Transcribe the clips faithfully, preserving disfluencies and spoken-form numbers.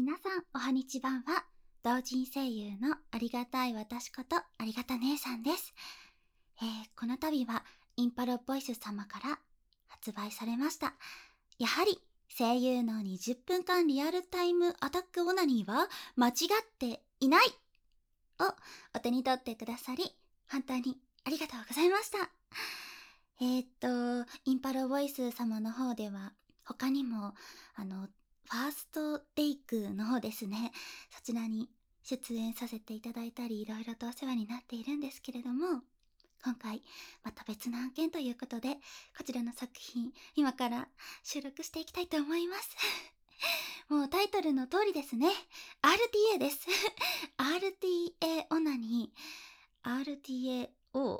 皆さんおはにちばんは。同人声優のありがたい私ことありがた姉さんです。えー、この度はインパロボイス様から発売されました。やはり声優のにじゅっぷんかんリアルタイムアタックオナニーは間違っていないをお手に取ってくださり本当にありがとうございました。えー、っとインパロボイス様の方では他にもあのファーストテイクの方ですね、そちらに出演させていただいたりいろいろとお世話になっているんですけれども、今回また別の案件ということでこちらの作品今から収録していきたいと思いますもうタイトルの通りですね、 アールティーエー です。アールティーエー オナニー アールティーエー オー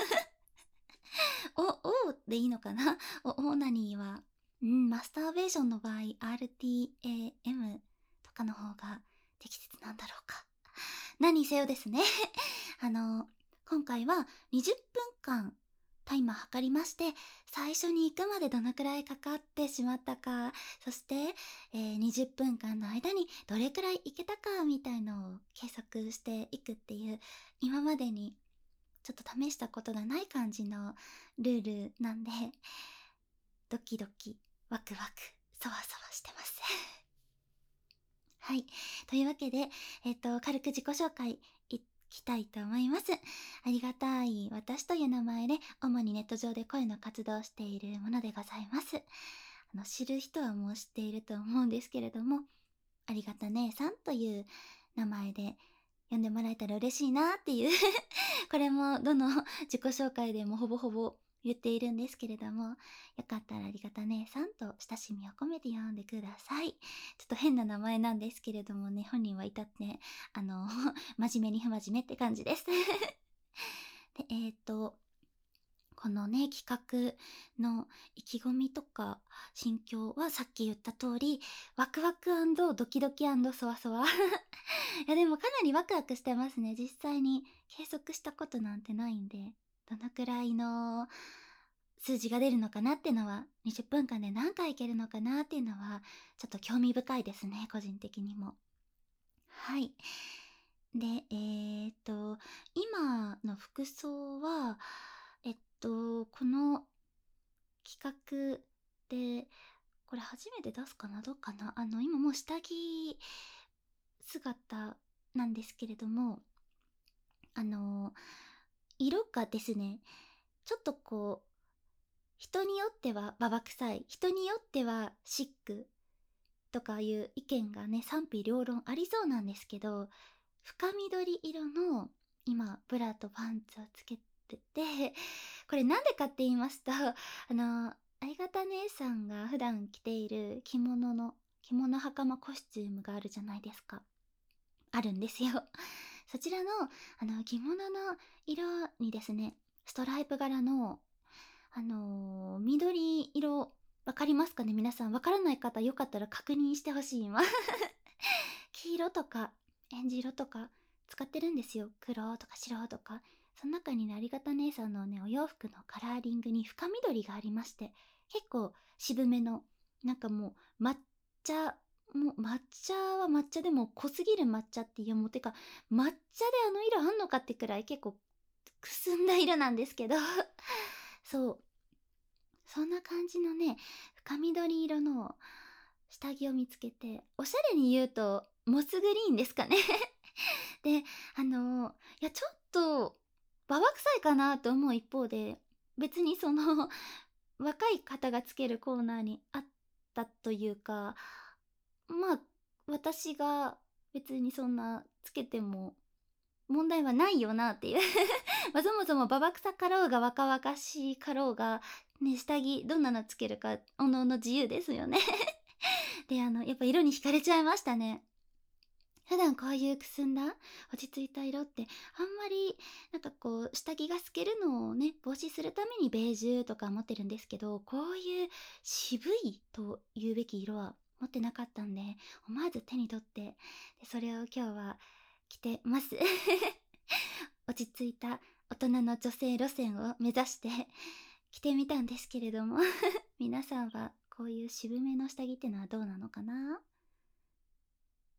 お、おでいいのかな、おオナニーはうん、マスターベーションの場合 アールティーエーエム とかの方が適切なんだろうか。何にせよですねあの今回はにじゅっぷんかんタイマー測りまして、最初に行くまでどのくらいかかってしまったか、そして、えー、にじゅっぷんかんの間にどれくらい行けたかみたいのを計測していくっていう、今までにちょっと試したことがない感じのルールなんで、ドキドキワクワクそわそわしてますはい、というわけで、えっと軽く自己紹介いきたいと思います。ありがたい私という名前で主にネット上で声の活動をしているものでございます。あの知る人はもう知っていると思うんですけれども、ありがた姉さんという名前で呼んでもらえたら嬉しいなっていうこれもどの自己紹介でもほぼほぼ言っているんですけれども、よかったらありがた姉さんと親しみを込めて呼んでください。ちょっと変な名前なんですけれどもね、本人は至ってあの真面目に不真面目って感じですで、えー、っとこのね企画の意気込みとか心境はさっき言った通り、ワクワク&ドキドキ&そわそわいやでもかなりワクワクしてますね。実際に計測したことなんてないんで、どのくらいの数字が出るのかなっていうのは、にじゅっぷんかんで何回いけるのかなっていうのはちょっと興味深いですね、個人的にも。はい。で、えー、っと今の服装はえっとこの企画でこれ初めて出すかな、どうかな、あの今もう下着姿なんですけれども、あの色がですね、ちょっとこう人によってはババ臭い、人によってはシックとかいう意見がね賛否両論ありそうなんですけど、深緑色の今ブラとパンツをつけてて、これなんでかって言いますと、あのありがた姉さんが普段着ている着物の着物袴コスチュームがあるじゃないですか。あるんですよ。そちらのあの着物の色にですね、ストライプ柄のあのー、緑色わかりますかね、皆さん。わからない方よかったら確認してほしい今黄色とかえんじ色とか使ってるんですよ。黒とか白とか。その中にね、ありがた姉さんのねお洋服のカラーリングに深緑がありまして、結構渋めの、なんかもう抹茶、もう抹茶は抹茶でも濃すぎる抹茶っていう、もうてか抹茶であの色あんのかってくらい結構くすんだ色なんですけどそう、そんな感じのね深緑色の下着を見つけて、おしゃれに言うとモスグリーンですかねで、あのいやちょっとババ臭いかなと思う一方で、別にその若い方がつけるコーナーにあったというか、まあ私が別にそんなつけても問題はないよなっていうまあそもそもババ臭かろうが若々しいかろうがね、下着どんなのつけるかおのおの自由ですよねで、あのやっぱ色に惹かれちゃいましたね。普段こういうくすんだ落ち着いた色ってあんまりなんかこう下着が透けるのをね防止するためにベージュとか持ってるんですけど、こういう渋いと言うべき色は持ってなかったんで、思わず手に取ってでそれを今日は着てます落ち着いた大人の女性路線を目指して着てみたんですけれども皆さんはこういう渋めの下着ってのはどうなのかな。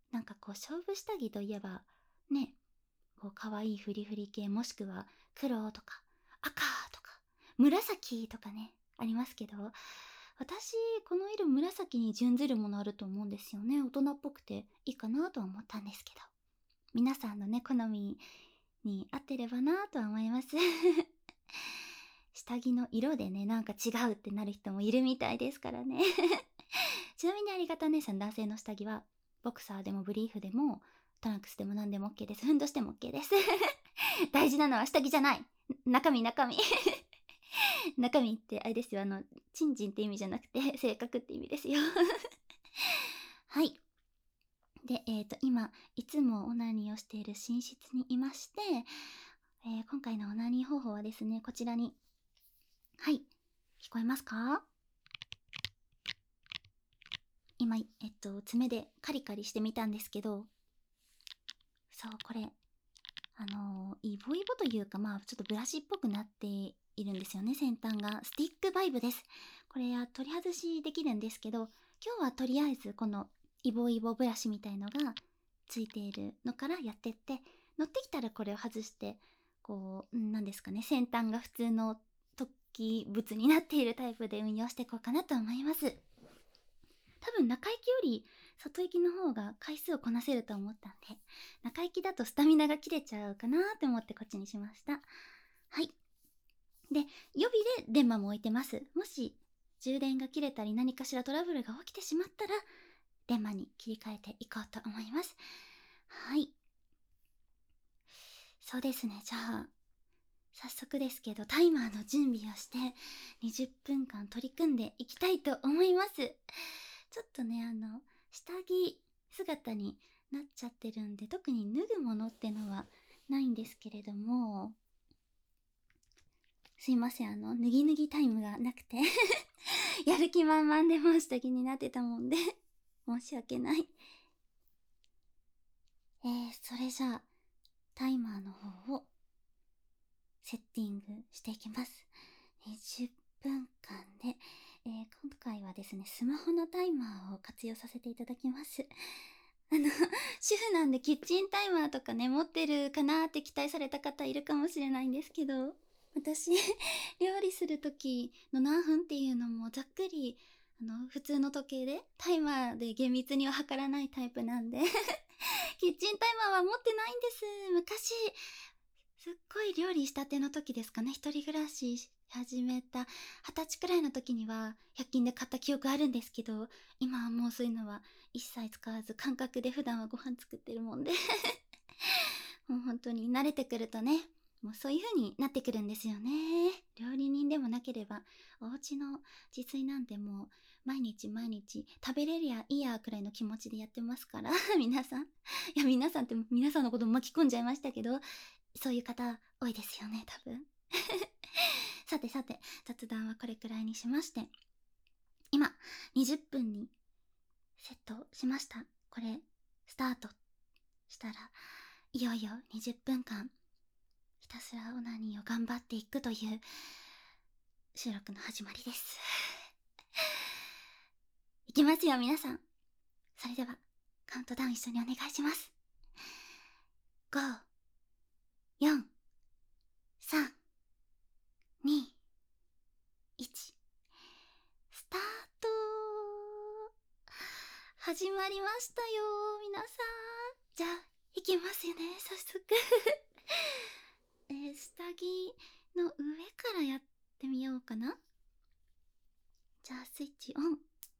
なんかこう勝負下着といえばね、こう可愛いフリフリ系、もしくは黒とか赤とか紫とかね、ありますけど、私この色紫に準ずるものあると思うんですよね。大人っぽくていいかなとは思ったんですけど、皆さんのね好みに合ってればなとは思います下着の色でね、なんか違うってなる人もいるみたいですからねちなみにありがた姉さん、男性の下着はボクサーでもブリーフでもトランクスでも何でも OK です。ふんどしても OK です大事なのは下着じゃない、中身中身中身ってあれですよ、あのチンチンって意味じゃなくて性格って意味ですよはい。で、えーと今いつもオナニーをしている寝室にいまして、えー今回のオナニー方法はですね、こちらに、はい、聞こえますか？今えっと爪でカリカリしてみたんですけど、そうこれあのーイボイボというか、まあちょっとブラシっぽくなっているんですよね、先端が。スティックバイブです。これは取り外しできるんですけど、今日はとりあえずこのイボイボブラシみたいのがついているのからやってって、乗ってきたらこれを外して、こう何ですかね、先端が普通の突起物になっているタイプで運用していこうかなと思います。多分中行きより外行きの方が回数をこなせると思ったんで、中行きだとスタミナが切れちゃうかなって思ってこっちにしました。はい。で、予備で電話も置いてます。もし充電が切れたり何かしらトラブルが起きてしまったら電話に切り替えていこうと思います。はい。そうですね、じゃあ早速ですけどタイマーの準備をしてにじゅっぷんかん取り組んでいきたいと思います。ちょっとね、あの下着姿になっちゃってるんで、特に脱ぐものってのはないんですけれども、すいません、あの脱ぎ脱ぎタイムがなくてやる気満々でもう下着になってたもんで申し訳ない。えー、それじゃあタイマーの方をセッティングしていきます。にじゅっぷんかんで、えー、今回はですね、スマホのタイマーを活用させていただきます。あの、主婦なんでキッチンタイマーとかね、持ってるかなって期待された方いるかもしれないんですけど、私、料理する時の何分っていうのもざっくり、あの、普通の時計で、タイマーで厳密には測らないタイプなんでキッチンタイマーは持ってないんです。昔、すっごい料理したての時ですかね、一人暮らしし始めた二十歳くらいの時にはひゃく均で買った記憶あるんですけど、今はもうそういうのは一切使わず感覚で普段はご飯作ってるもんでもう本当に慣れてくるとね、もうそういう風になってくるんですよね。料理人でもなければお家の自炊なんてもう毎日毎日食べれりゃいいやくらいの気持ちでやってますから皆さん、いや皆さんって皆さんのことも巻き込んじゃいましたけど、そういう方多いですよね、多分さてさて、雑談はこれくらいにしまして、今にじゅっぷんにセットしました。これスタートしたらいよいよにじゅっぷんかんひたすらオナニーを頑張っていくという収録の始まりですいきますよ皆さん。それではカウントダウン一緒にお願いします。ご、よん、さん、に、いち、スタート。始まりましたよ皆さん。じゃあいきますよね、早速えー、下着の上からやってみようかな。じゃあスイッチオン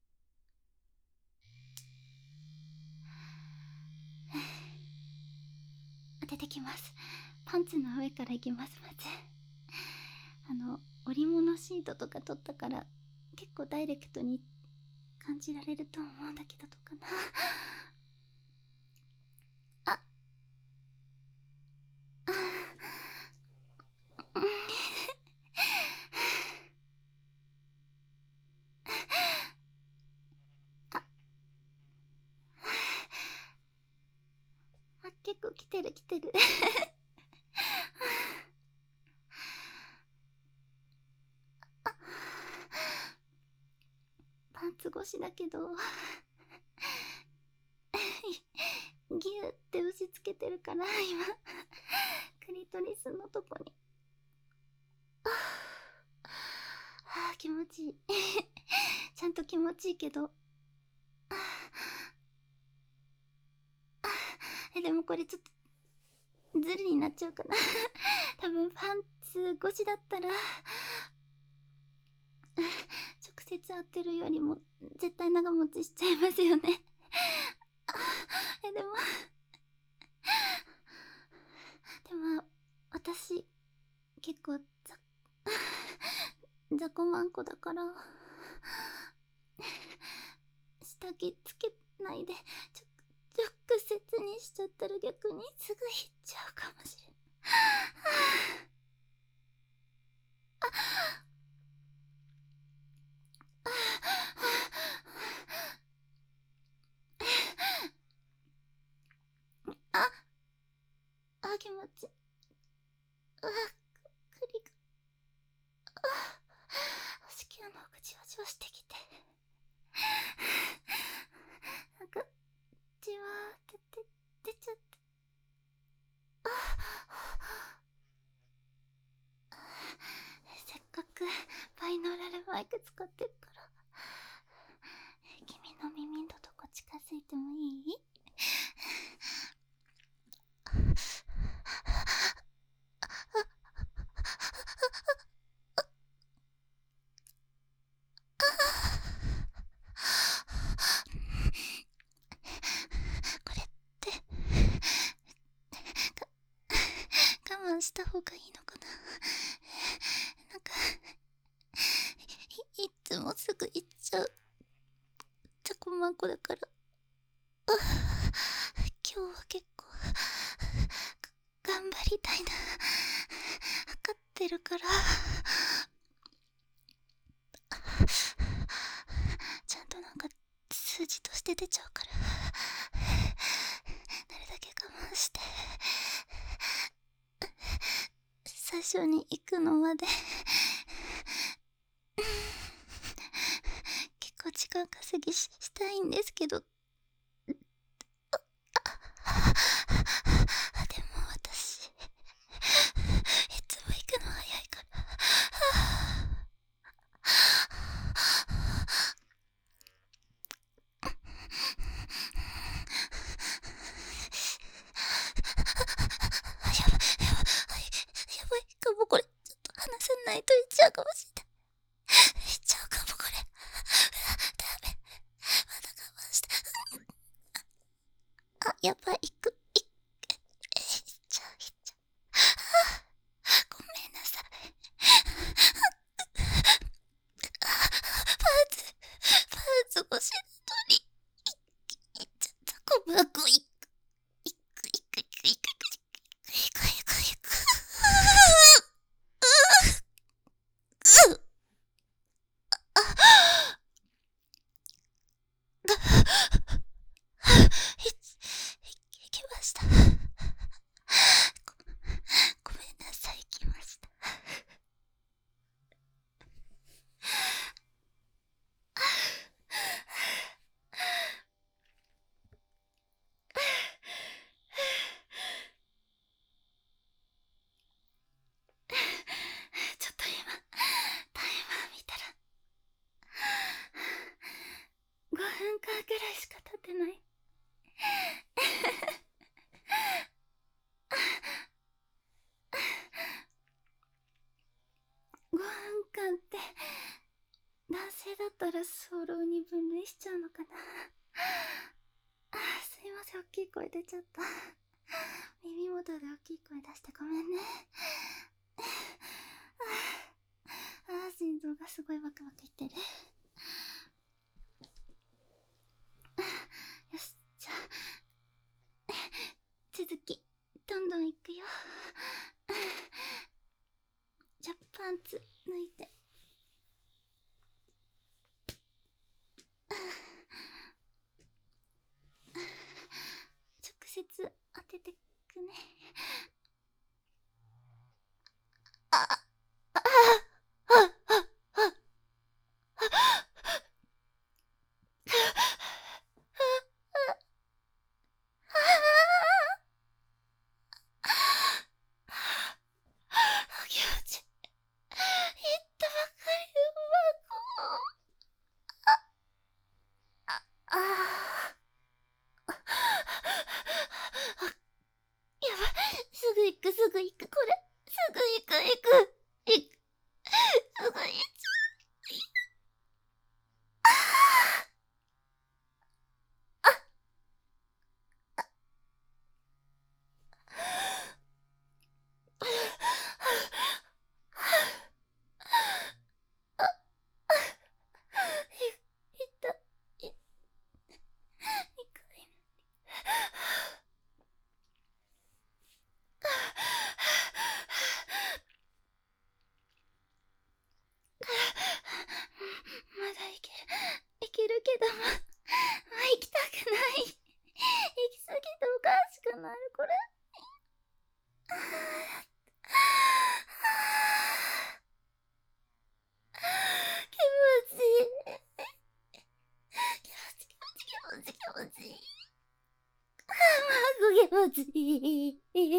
当ててきます。パンツの上からいきます。まずあの織物シートとか取ったから結構ダイレクトに感じられると思うんだけど、どうかな。ああうんああ結構来てる来てるパンツ越しだけどギューって押し付けてるから今クリトリスのとこに。ああ、気持ちいいちゃんと気持ちいいけど、ああえでもこれちょっとズルになっちゃうかな多分パンツ越しだったら直接当てるよりも絶対長持ちしちゃいますよねえでもでも私結構ざ雑魚まんこだから下着つけないでちょ直接にしちゃったら逆にすぐいっちゃうかもしれないああ気持ちうわ栗があ子宮の奥じわじわしてきてなんかじわーって出ちゃってせっかくバイノーラルマイク使ってるから君の耳のとこ近づいてもいい？これって我慢した方がいいのかな。なんか い, いつもすぐ行っちゃうちゃこまんこだから、あ今日は結構頑張りたいな測ってるからちゃんとなんか数字として出ちゃうからなるだけ我慢して最初に行くのまで結構時間稼ぎ し, したいんですけど、でも私いつも行くの早いからやばいやばいやばいかもこれ。ちょっと離さないといっちゃうかもしれない。いっちゃうかもこれ。ダメ。まだ我慢して。あ、やばい。いく。いっちゃう、いっちゃう。ごめんなさい。パンツ、パンツ越しの鳥。いっちゃった。ごめん、ごい。いく、いく、いく、いく、いく、いく、いく、いく、いく。いきましたご。ごめんなさい、いきました。ちょっと今タイマー見たらごふんかんくらいしか経ってないごふんかんって男性だったら早漏に分類しちゃうのかなあすいません、大きい声出ちゃった耳元で大きい声出してごめんねああ心臓がすごいバクバクいってるよし、じゃあ続きどんどんいくよじゃあパンツ脱いで直接当ててくねあああああくすぐ行く、これ。すぐ行く、行く。行く。すぐ行っちゃう。まだいける。いけるけども、もう行きたくない。行き過ぎておかしくなる、これ。気持ちいい。気持ち気持ち気持ち気持ちいい。あー、気持ちいい。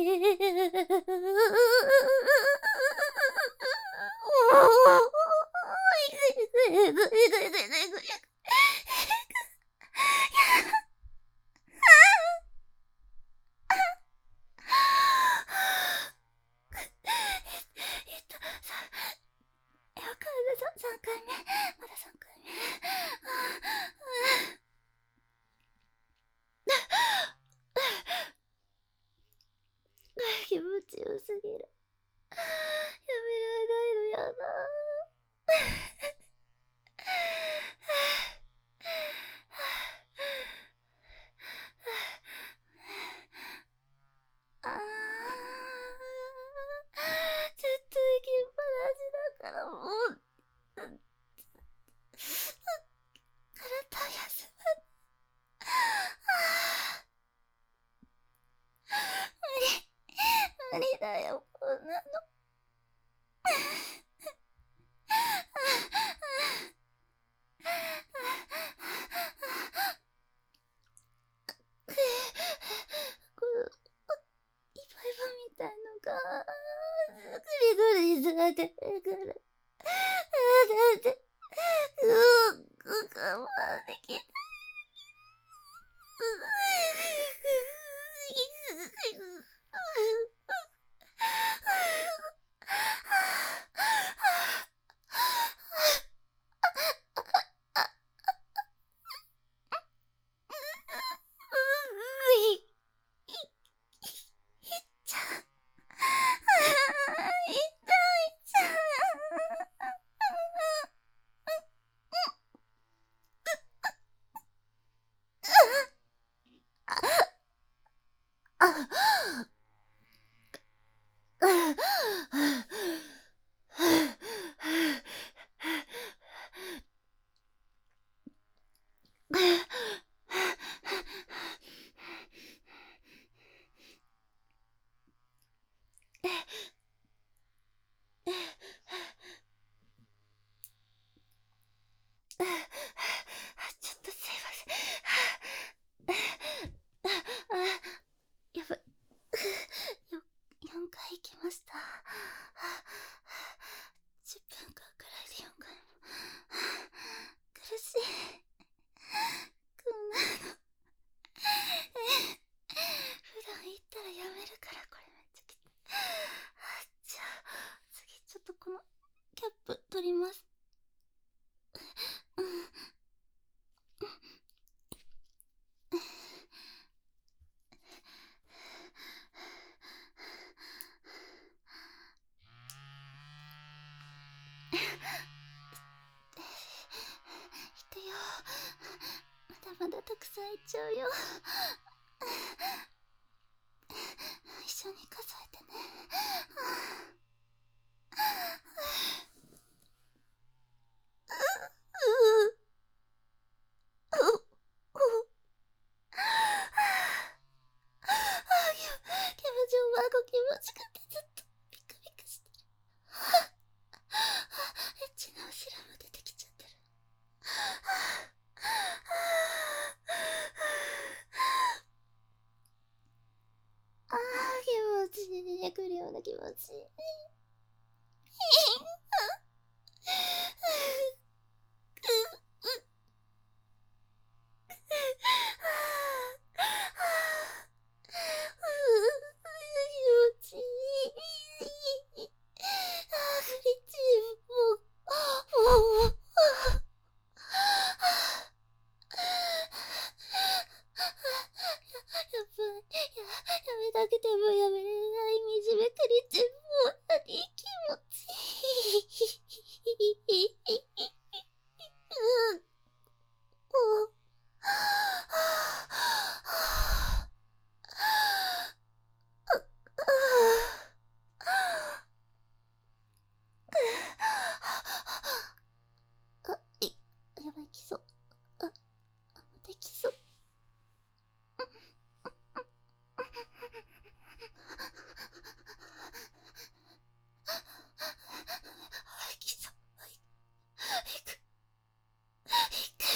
気持ちよすぎる。やめられないのやだ。あー、ずっと行きっぱなしだからもう体休まる。無理無理だよ、こんなの。このイボイボみたいのがぐりぐりずれてくる。だってすっごく我慢できない。ちょっとすいません。やばい。よ、よんかい行きました。じゅっぷんかんくらいでよんかいも。苦しい。こんなの。普段言ったらやめるから、これめっちゃきつい。じゃあ、次ちょっとこのキャップ取ります。うん。いくよ。まだまだたくさんいっちゃうよ。一緒に数えてね。気持ちおばあご気持ちくてずっとピクピクしてる。エッチなおしらも出てきちゃってる。あー、気持ちいい。くるような気持ちいい。気持ちいい。 たくてもやめれない惨めくりち、もう何気持ちいい。うん。おう。あ、い、やばい、きそう。あ、またきそう。きそう。いく。いく。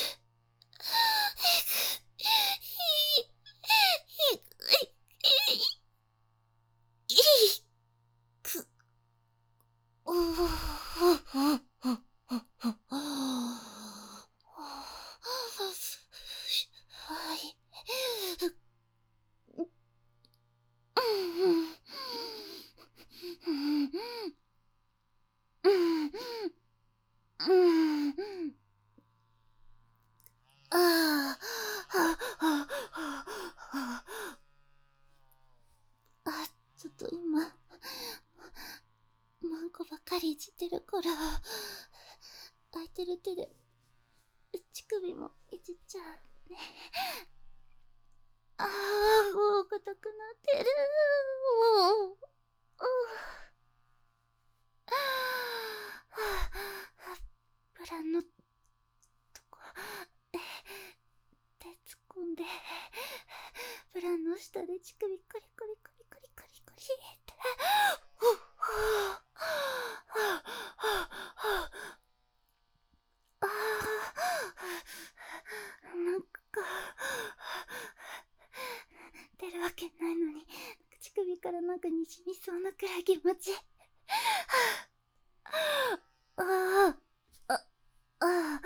あ、ちょっと今、マンコばかりいじってるから、空いてる手で、乳首もいじっちゃうね。ああ、もう硬くなってる。もう。ブラのとこ、手突っ込んで、ブラの下で乳首コリコリコリコリコリコリって。ああ、なんか出るわけないのに、乳首からなんかにじみそうなくらい気持ちいい。ああ、あ、ああ、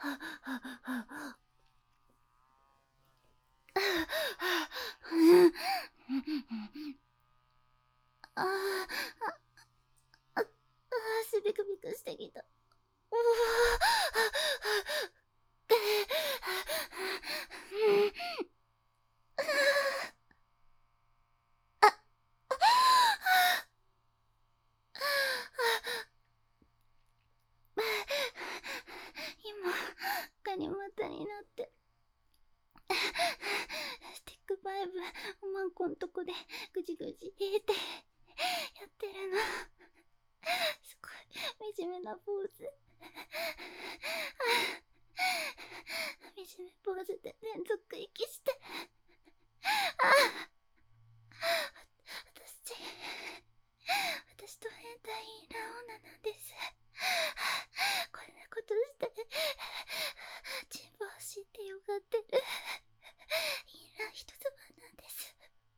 ああ、ああ、しびくびくしてきた。うわ今、ガニ股になって、スティックファイブ、おまんこんとこでぐじぐじってやってるの。すごい惨めなポーズ。惨めポーズで連続息して。あ私、私と変態イーラ女なんです。こんなことしてチンポ欲しいってよがってるイーラ一つなんです。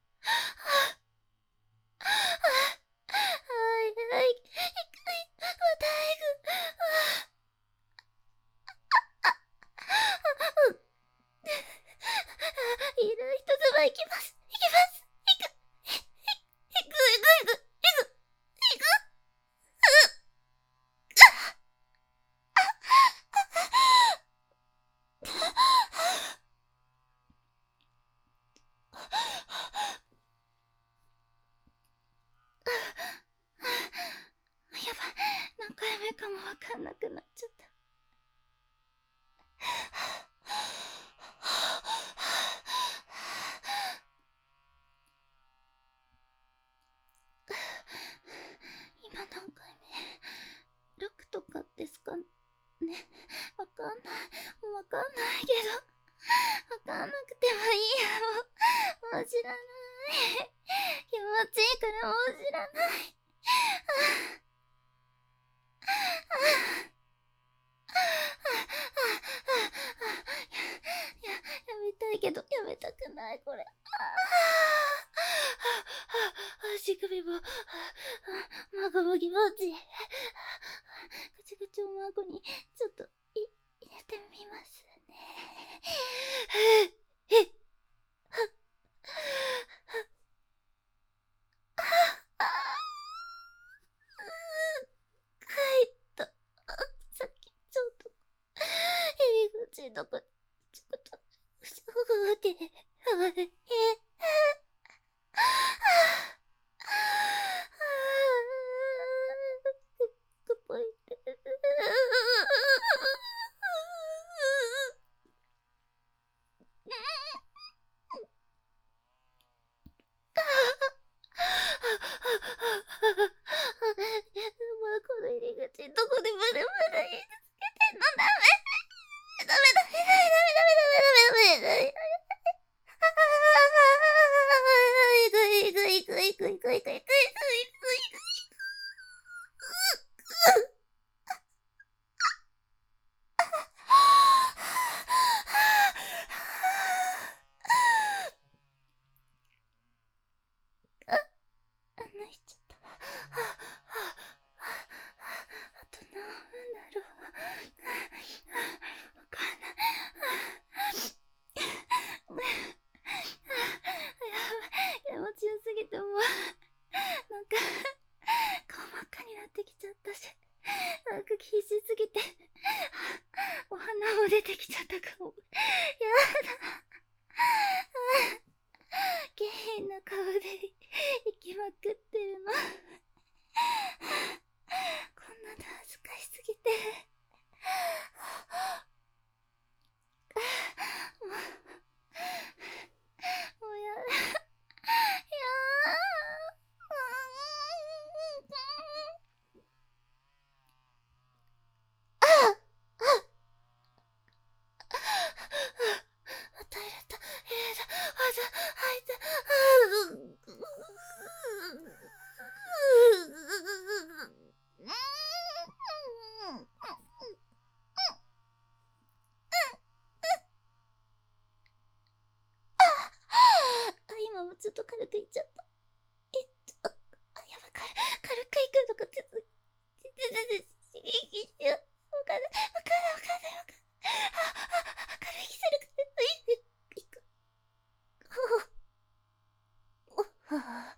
はいはい、いくい、またいく。イーラ一つばいきます。いきます。いく。いくいくいくいくいく。やばい、何回目かもわかんなくなっちゃった。今何回目？ ろく とかですかね。わかんない。わかんないけど、わかんなくてもいいや。もう、もう知らない。気持ちいいからもう知らない。や、やめたいけど、やめたくない、これ。足首も、まごも気持ちいい。ぐちぐちおまごに、ちょっと、い、入れてみますね。えっ、はっ、はいっと、さっきちょっと、入り口のこ、ちょっと、ふって、あれ、え、 くいくいくいくいくいくいくい。あ、泣いちゃった。あと何分だろう。わかんない。やばい、気持ちよすぎてもうなんか顔真っ赤になってきちゃったし、なんか必死すぎてお花も出てきちゃったかも。やだ。下品な顔で行きまくってるの。こんなの恥ずかしすぎて。もう、もうやだ。いやートイレット、えーだ、わざ、吐いた、今もちょっと軽くいっちゃった。えっと、あ、やばい、軽くいくのか、ちょっと、ちょっと、ちょっと、刺激しよう。わかんない、わかんない、わかんない、わかんない。あ、あ、軽い息する、軽い、いく。ほう。はぁ。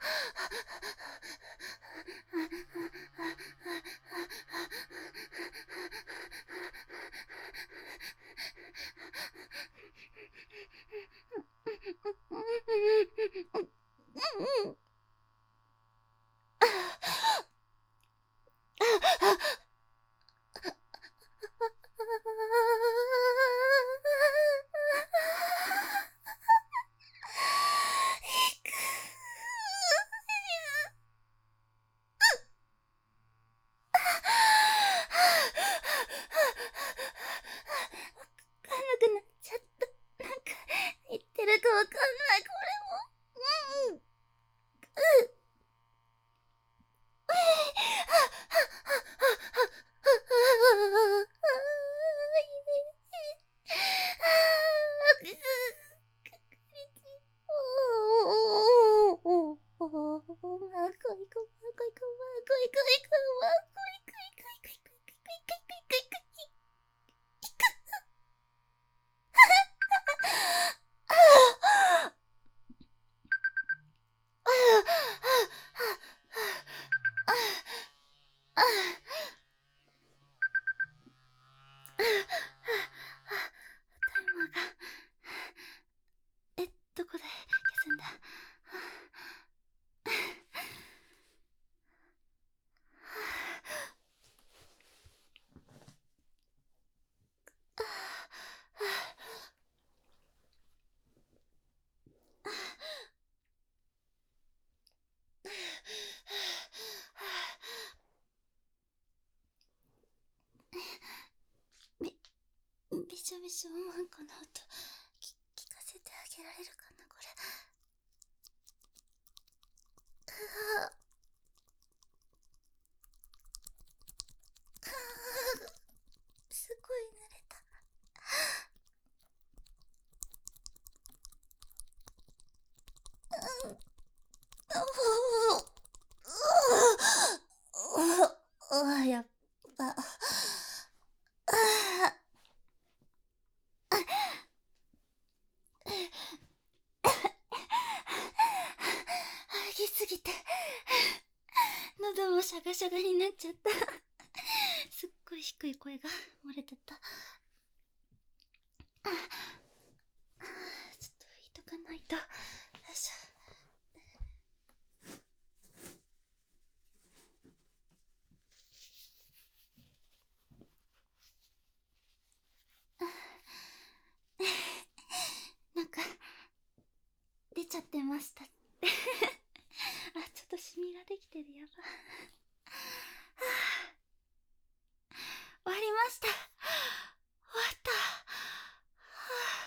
わかんなくなっちゃった。なんか言ってるかわかんない、これも。うんうん。うタイマーが、え、どこで消すんだ。び、びしょびしょマンコの音、き、聞かせてあげられるかな、これ。うわすごい濡れた。うん。おお、おお、やっぱ。吐きすぎて喉もシャガシャガになっちゃった。すっごい低い声が漏れてた。ちょっと拭いとかないと。よいしょ。なんか出ちゃってました。あ、ちょっとシミができてる。やば。終わりました。終わった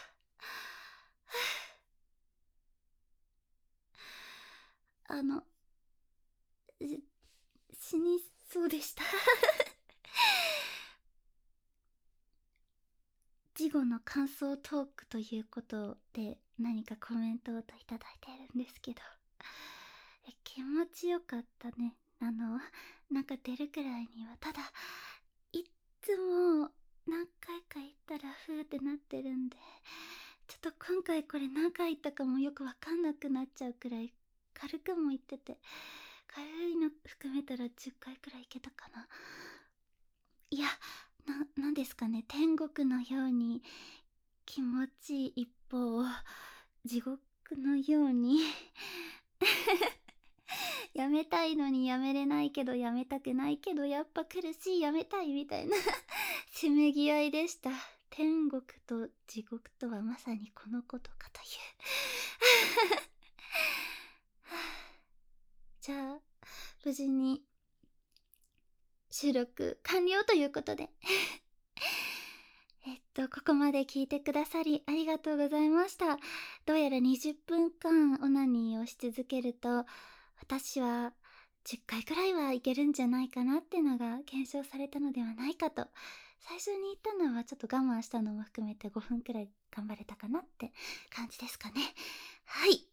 。あのし死にそうでした事後の感想トークということで何かコメントをいただいてるんですけど、え気持ちよかったね。あのなんか出るくらいには。ただいっつも何回か言ったらふーってなってるんで、ちょっと今回これ何回言ったかもよくわかんなくなっちゃうくらい軽くも言ってて、軽いの含めたらじゅっかいくらいいけたかな。いや、な、なんですかね、天国のように気持ちいい一方、地獄のようにやめたいのにやめれないけど、やめたくないけどやっぱ苦しい、やめたいみたいなせめぎ合いでした。天国と地獄とはまさにこのことかというじゃあ無事に収録完了ということでえっとここまで聞いてくださりありがとうございました。どうやらにじゅっぷんかんオナニーをし続けると私はじゅっかいくらいはいけるんじゃないかなってのが検証されたのではないかと。最初に言ったのはちょっと我慢したのも含めてごふんくらい頑張れたかなって感じですかね。はい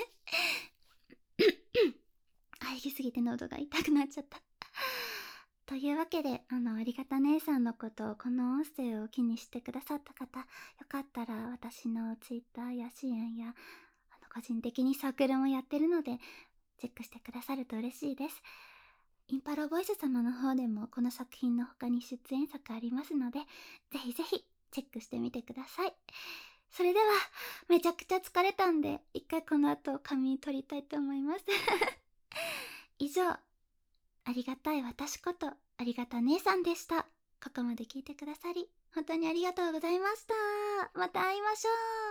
入りすぎて喉が痛くなっちゃったというわけで、あのありがた姉さんのことをこの音声を気にしてくださった方、よかったら私のツイッターや支援やあの個人的にサークルもやってるのでチェックしてくださると嬉しいです。インパロボイス様の方でもこの作品の他に出演作ありますので、ぜひぜひチェックしてみてください。それではめちゃくちゃ疲れたんで一回この後仮眠取りたいと思います以上、ありがたい私ことありがた姉さんでした。ここまで聞いてくださり本当にありがとうございました。また会いましょう。